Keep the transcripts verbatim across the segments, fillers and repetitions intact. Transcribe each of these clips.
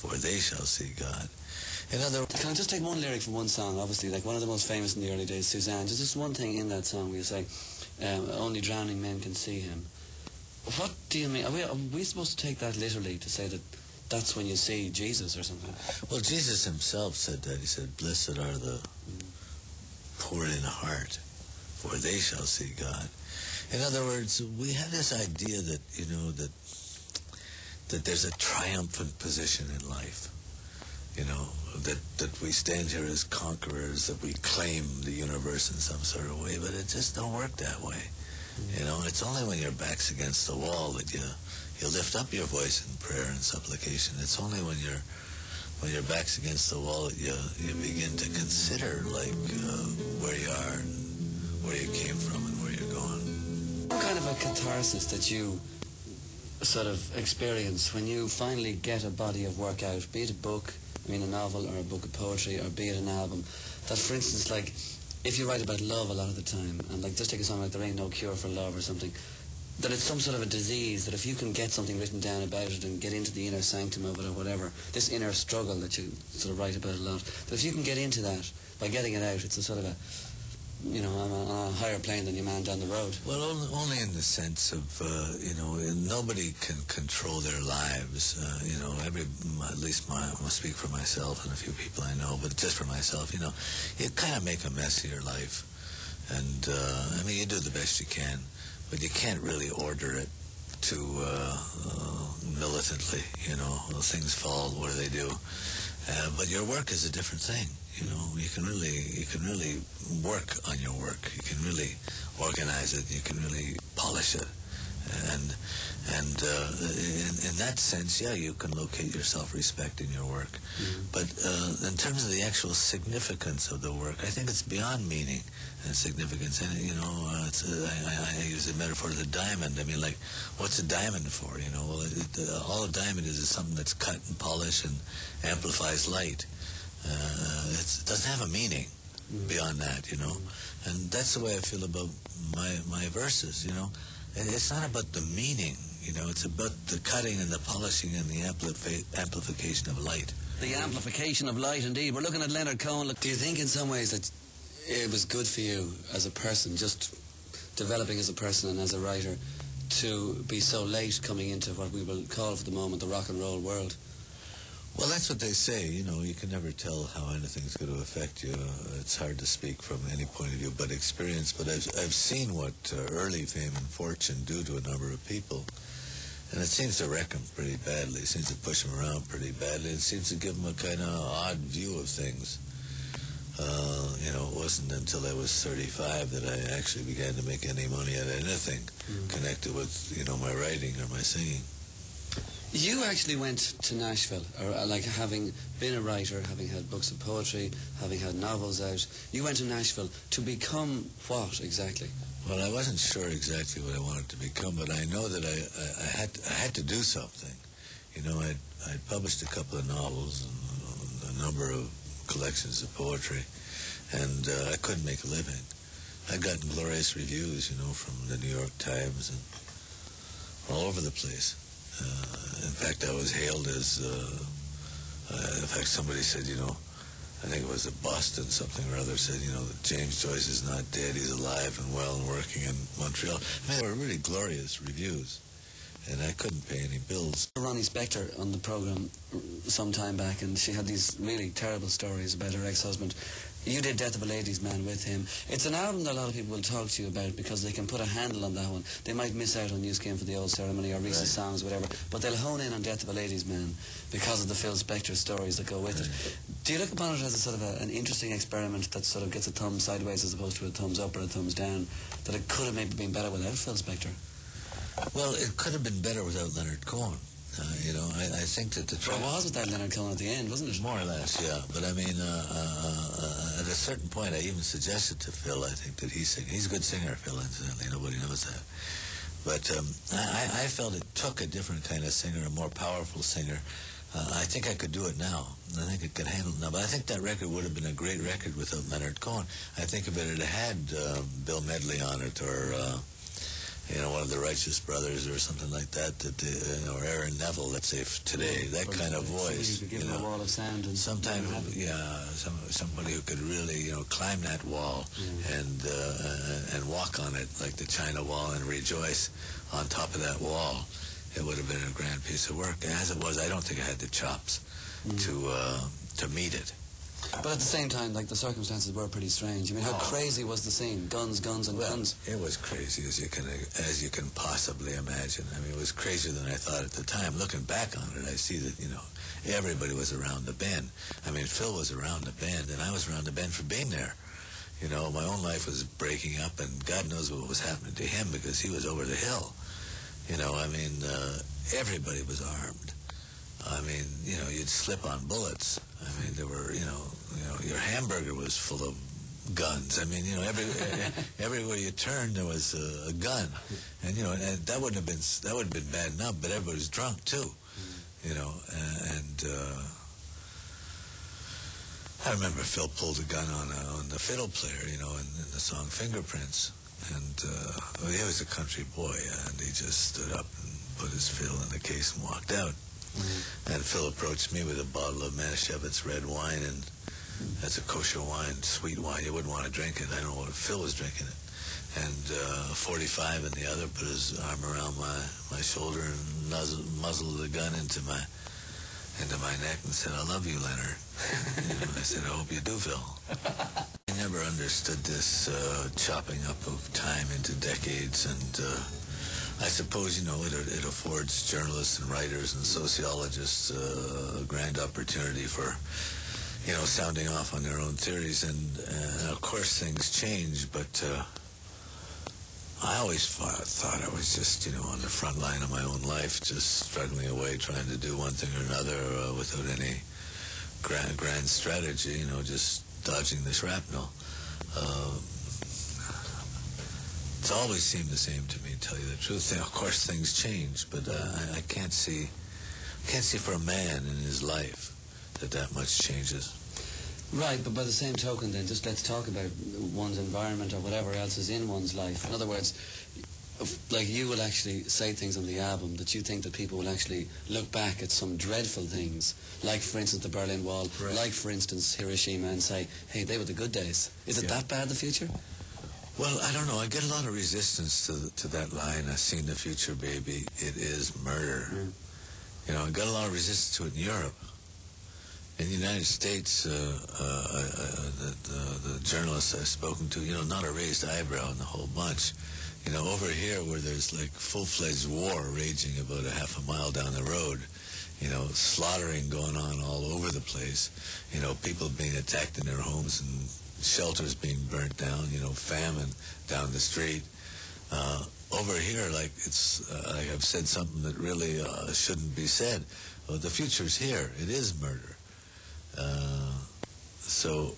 for they shall see God. In other words, can I just take one lyric from one song? Obviously, like one of the most famous in the early days, Suzanne. Just just one thing in that song where you say, um, "Only drowning men can see him." What do you mean? Are we, are we supposed to take that literally to say that that's when you see Jesus or something? Well, Jesus himself said that. He said, "Blessed are the poor in heart, for they shall see God." In other words, we have this idea that, you know, that that there's a triumphant position in life. You know, that, that we stand here as conquerors, that we claim the universe in some sort of way, but it just don't work that way. Mm-hmm. You know, it's only when your back's against the wall that you you lift up your voice in prayer and supplication. It's only when you're when your back's against the wall that you you begin to consider, like, uh, where you are and where you came from and where you're going. What kind of a catharsis that you sort of experience when you finally get a body of work out, be it a book, I mean a novel, or a book of poetry, or be it an album, that, for instance, like, if you write about love a lot of the time, and like just take a song like There Ain't No Cure for Love or something, that it's some sort of a disease, that if you can get something written down about it and get into the inner sanctum of it or whatever, this inner struggle that you sort of write about a lot, that if you can get into that by getting it out, it's a sort of a, you know, on a, on a higher plane than your man down the road. Well, only in the sense of, uh, you know, nobody can control their lives. Uh, you know, every, at least my, I must speak for myself and a few people I know, but just for myself, you know, you kind of make a mess of your life. And, uh, I mean, you do the best you can, but you can't really order it to uh, uh, militantly, you know. Things fall where they do. Uh, but your work is a different thing. You know, you can really, you can really work on your work. You can really organize it. You can really polish it, and and uh, in, in that sense, yeah, you can locate your self-respect in your work. Mm-hmm. But uh, in terms of the actual significance of the work, I think it's beyond meaning and significance. And you know, uh, it's, uh, I, I use the metaphor of the diamond. I mean, like, what's a diamond for? You know, well, it, uh, all a diamond is is something that's cut and polished and amplifies light. Uh, it's, it doesn't have a meaning mm. beyond that, you know. Mm. And that's the way I feel about my my verses, you know. It's not about the meaning, you know. It's about the cutting and the polishing and the amplifi- amplification of light. The amplification of light, indeed. We're looking at Leonard Cohen. Do you think in some ways that it was good for you as a person, just developing as a person and as a writer, to be so late coming into what we will call for the moment the rock and roll world? Well, that's what they say. You know, you can never tell how anything's going to affect you. Uh, it's hard to speak from any point of view but experience. But I've, I've seen what uh, early fame and fortune do to a number of people. And it seems to wreck them pretty badly. It seems to push them around pretty badly. It seems to give them a kind of odd view of things. Uh, you know, it wasn't until I was thirty-five that I actually began to make any money out of anything mm. connected with, you know, my writing or my singing. You actually went to Nashville, or uh, like having been a writer, having had books of poetry, having had novels out, you went to Nashville to become what exactly? Well, I wasn't sure exactly what I wanted to become, but I know that I, I, I had I had to do something. You know, I'd, I'd published a couple of novels and a number of collections of poetry, and uh, I couldn't make a living. I'd gotten glorious reviews, you know, from the New York Times and all over the place. Uh, in fact, I was hailed as, uh, uh, in fact, somebody said, you know, I think it was a Boston something or other, said, you know, that James Joyce is not dead, he's alive and well and working in Montreal. I mean, they were really glorious reviews, and I couldn't pay any bills. Ronnie Spector on the program some time back, and she had these really terrible stories about her ex-husband. You did Death of a Ladies' Man with him. It's an album that a lot of people will talk to you about because they can put a handle on that one. They might miss out on You Came for the Old Ceremony or recent right. songs, whatever, but they'll hone in on Death of a Ladies' Man because of the Phil Spector stories that go with right. it. Do you look upon it as a sort of a, an interesting experiment that sort of gets a thumb sideways as opposed to a thumbs up or a thumbs down, that it could have maybe been better without Phil Spector? Well, it could have been better without Leonard Cohen. Uh, you know, I, I think that the track... Well, it was with that Leonard Cohen at the end, wasn't it? More or less, yeah. But I mean, uh, uh, at a certain point, I even suggested to Phil, I think, that he sing. He's a good singer, Phil, incidentally. Nobody knows that. But um, I, I felt it took a different kind of singer, a more powerful singer. Uh, I think I could do it now. I think it could handle it now. But I think that record would have been a great record without Leonard Cohen. I think if it had had uh, Bill Medley on it or... Uh, you know, one of the Righteous Brothers or something like that, that the, you know, or Aaron Neville, let's say f- today, that Or kind of somebody voice. who could give you him know, a wall of sound. And Sometimes, and have it. yeah, some, somebody who could really, you know, climb that wall Yeah. and uh, and walk on it like the China Wall and rejoice on top of that wall. It would have been a grand piece of work. As it was, I don't think I had the chops Mm. to uh, to meet it. But at the same time, like, the circumstances were pretty strange. I mean, how Oh. crazy was the scene? Guns, guns, and Well, guns. it was crazy as you can as you can possibly imagine. I mean, it was crazier than I thought at the time. Looking back on it, I see that, you know, everybody was around the bend. I mean, Phil was around the bend, and I was around the bend for being there. You know, my own life was breaking up, and God knows what was happening to him because he was over the hill. You know, I mean, uh, everybody was armed. I mean, you know, you'd slip on bullets. I mean, there were, you know, you know, your hamburger was full of guns. I mean, you know, every everywhere you turned there was a, a gun, and you know, and that wouldn't have been that would have been bad enough, but everybody was drunk too. You know, and uh, I remember Phil pulled a gun on a, on the fiddle player, you know, in, in the song Fingerprints, and uh, well, he was a country boy, and he just stood up and put his fiddle in the case and walked out. Mm-hmm. And Phil approached me with a bottle of Manischewitz red wine, and that's a kosher wine, sweet wine. You wouldn't want to drink it. I don't know what Phil was drinking it. And uh, forty-five in the other put his arm around my, my shoulder and nuzzled, muzzled the gun into my into my neck and said, "I love you, Leonard." You know, I said, "I hope you do, Phil." I never understood this uh, chopping up of time into decades, and uh, I suppose, you know, it, it affords journalists and writers and sociologists uh, a grand opportunity for, you know, sounding off on their own theories. And, uh, of course, things change, but uh, I always thought, thought I was just, you know, on the front line of my own life, just struggling away, trying to do one thing or another uh, without any grand, grand strategy, you know, just dodging the shrapnel. Uh, It's always seemed the same to me, to tell you the truth. Of course, things change, but uh, I, I can't see, can't see for a man in his life that that much changes. Right, but by the same token, then, just let's talk about one's environment or whatever else is in one's life. In other words, like, you will actually say things on the album that you think that people will actually look back at some dreadful things, like, for instance, the Berlin Wall, Right. like, for instance, Hiroshima, and say, hey, they were the good days. Is it Yeah. that bad, the future? Well, I don't know. I get a lot of resistance to the, to that line. I've seen the future, baby. It is murder. Mm. You know, I got a lot of resistance to it in Europe. In the United States, uh, uh, uh, the, the, the journalists I've spoken to, you know, not a raised eyebrow in the whole bunch. You know, over here where there's like full-fledged war raging about a half a mile down the road, you know, slaughtering going on all over the place, you know, people being attacked in their homes and shelters being burnt down, you know, famine down the street. Uh, over here, like, it's, uh, like I've said something that really uh, shouldn't be said. Well, the future's here. It is murder. Uh, so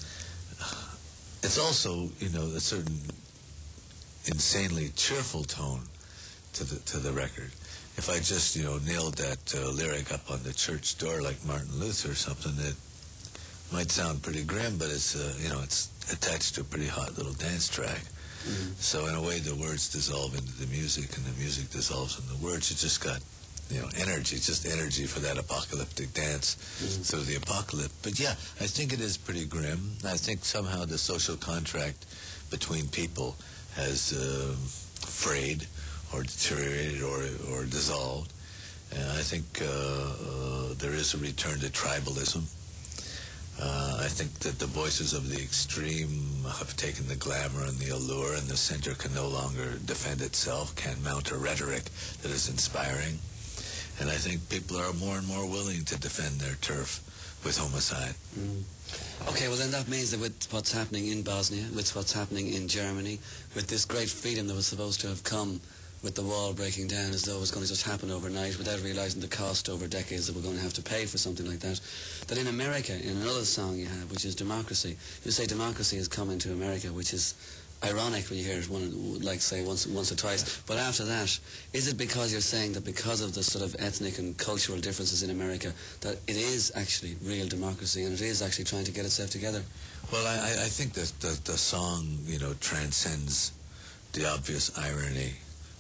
it's also, you know, a certain insanely cheerful tone to the to the record. If I just, you know, nailed that uh, lyric up on the church door like Martin Luther or something, it might sound pretty grim, but it's, uh, you know, it's attached to a pretty hot little dance track. Mm. So in a way, the words dissolve into the music, and the music dissolves in the words. You just got, you know, energy, just energy for that apocalyptic dance Mm. through the apocalypse. But yeah, I think it is pretty grim. I think somehow the social contract between people has uh, frayed or deteriorated or, or dissolved. And I think uh, uh, there is a return to tribalism. Uh, I think that the voices of the extreme have taken the glamour and the allure, and the center can no longer defend itself, can't mount a rhetoric that is inspiring. And I think people are more and more willing to defend their turf with homicide. Mm. Okay, well then that means that with what's happening in Bosnia, with what's happening in Germany, with this great freedom that was supposed to have come with the wall breaking down as though it was going to just happen overnight without realising the cost over decades that we're going to have to pay for something like that, that in America, in another song you have, which is Democracy, you say democracy is coming to America, which is ironic when you hear it, one, like say once, once or twice. But after that, is it because you're saying that because of the sort of ethnic and cultural differences in America, that it is actually real democracy and it is actually trying to get itself together? Well, I, I think that the, the song, you know, transcends the obvious irony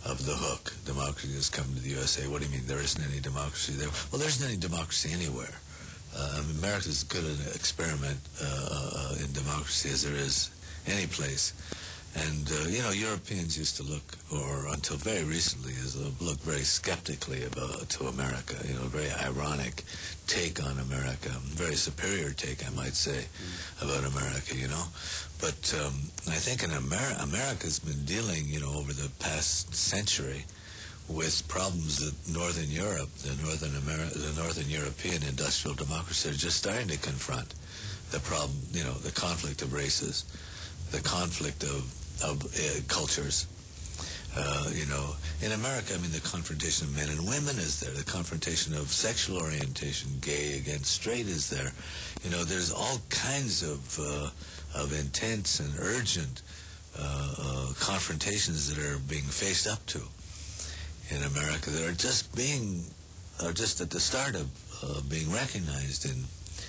of the hook. Democracy has come to the U S A. What do you mean there isn't any democracy there? Well, there isn't any democracy anywhere. Uh, America is as good an experiment uh, uh, in democracy as there is any place. And, uh, you know, Europeans used to look, or until very recently, is look very skeptically about to America, you know, very ironic take on America, very superior take, I might say, mm. about America, you know. But um, I think in America, America's been dealing, you know, over the past century with problems that Northern Europe, the Northern America, the Northern European industrial democracy are just starting to confront. The problem, you know, the conflict of races, the conflict of of uh, cultures. Uh, you know, in America, I mean, the confrontation of men and women is there. The confrontation of sexual orientation, gay against straight, is there. You know, there's all kinds of uh, of intense and urgent uh, uh, confrontations that are being faced up to in America that are just being, are just at the start of uh, being recognized in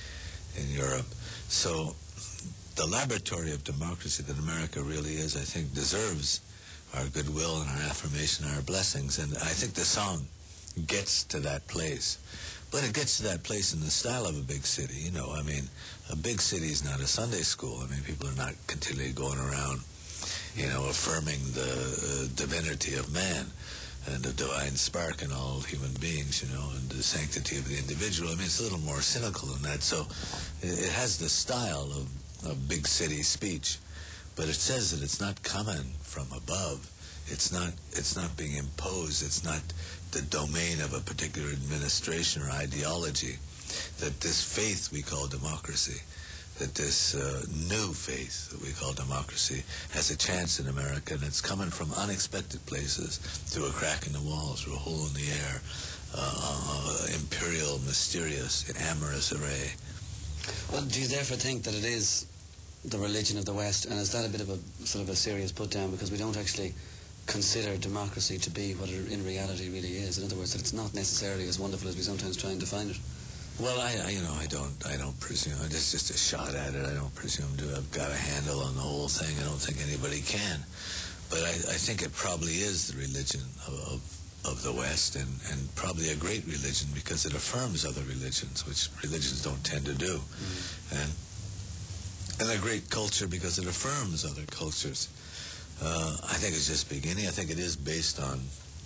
in Europe. So the laboratory of democracy that America really is, I think, deserves our goodwill and our affirmation, our blessings. And I think the song gets to that place. But it gets to that place in the style of a big city. You know, I mean, a big city is not a Sunday school. I mean, people are not continually going around, you know, affirming the uh, divinity of man and the divine spark in all human beings, you know, and the sanctity of the individual. I mean, it's a little more cynical than that. So it, it has the style of of big city speech, but it says that it's not coming from above. It's not it's not being imposed. It's not the domain of a particular administration or ideology. That this faith we call democracy, that this uh, new faith that we call democracy has a chance in America, and it's coming from unexpected places, through a crack in the wall, through a hole in the air, uh, imperial, mysterious, amorous array. Well, do you therefore think that it is the religion of the West, and is that a bit of a sort of a serious put down, because we don't actually consider democracy to be what it in reality really is? In other words, that it's not necessarily as wonderful as we sometimes try and define it. Well, I, I you know, I don't, I don't presume. It's just a shot at it. I don't presume to have got a handle on the whole thing. I don't think anybody can. But I, I think it probably is the religion of, of of the West, and, and probably a great religion, because it affirms other religions, which religions don't tend to do. Mm-hmm. And and a great culture because it affirms other cultures. Uh, I think it's just beginning. I think it is based on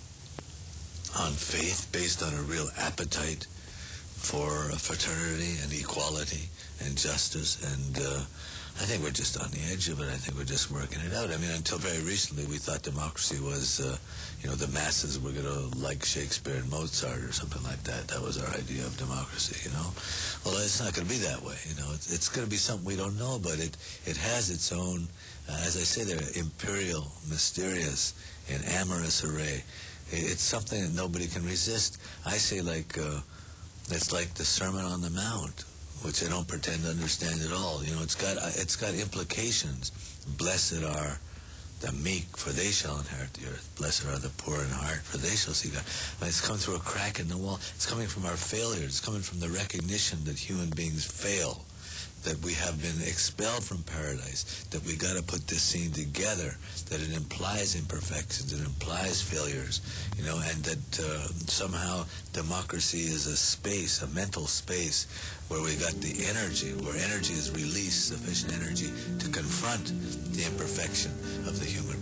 on faith, based on a real appetite for fraternity and equality and justice, and uh, I think we're just on the edge of it. I think we're just working it out. I mean, until very recently, we thought democracy was, uh, you know, the masses were going to like Shakespeare and Mozart or something like that. That was our idea of democracy, you know. Well, it's not going to be that way, you know. It's, it's going to be something we don't know, but it, it has its own, uh, as I say there, imperial, mysterious, and amorous array. It, it's something that nobody can resist. I say like, uh, it's like the Sermon on the Mount, which I don't pretend to understand at all. You know, it's got it's got implications. Blessed are the meek, for they shall inherit the earth. Blessed are the poor in heart, for they shall see God. I mean, it's coming through a crack in the wall. It's coming from our failures. It's coming from the recognition that human beings fail, that we have been expelled from paradise, that we got to put this scene together, that it implies imperfections, it implies failures, you know, and that uh, somehow democracy is a space, a mental space, where we got the energy, where energy is released, sufficient energy to confront the imperfection of the human